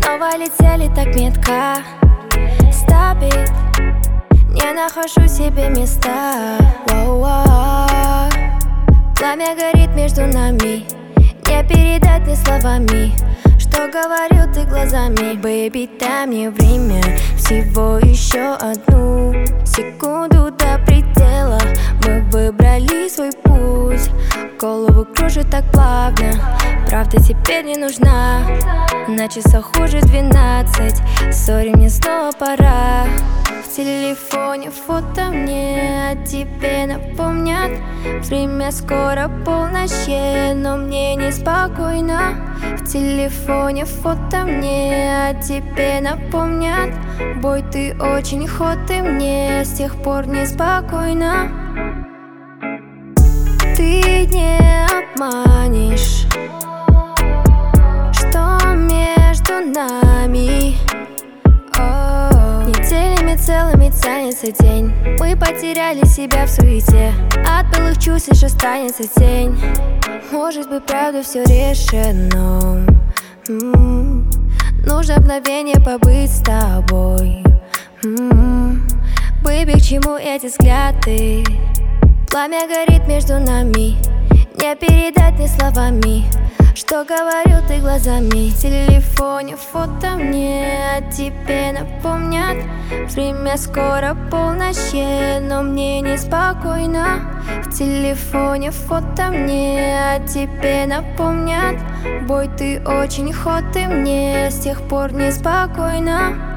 снова летели так метко. Stop it. Не нахожу себе места. Воу-воу. Пламя горит между нами, не передать ни словами. Что говорил ты глазами? Бэйби, дай мне время, всего еще одну секунду до предела. Мы выбрали свой путь, голову кружит так плавно. Правда теперь не нужна, на часах уже 12. Сори, мне снова пора. В телефоне фото мне о тебе напомнят. Время скоро полночь, но мне неспокойно. В телефоне фото мне о тебе напомнят. Бой, ты очень hot, и мне с тех пор неспокойно. Ты не обманешь, что между нами. Неделями целыми тянется день. Мы потеряли себя в суете. От былых чувств лишь останется тень. Может быть, правда все решено. Нужно мгновение побыть с тобой. Бэйби, к чему эти взгляды? Пламя горит между нами, не передать ни словами. Что говорил ты глазами? В телефоне фото мне о тебе напомнят. Время скоро полночь, но мне неспокойно. В телефоне фото мне о тебе напомнят. Бой, ты очень hot, и мне с тех пор неспокойно.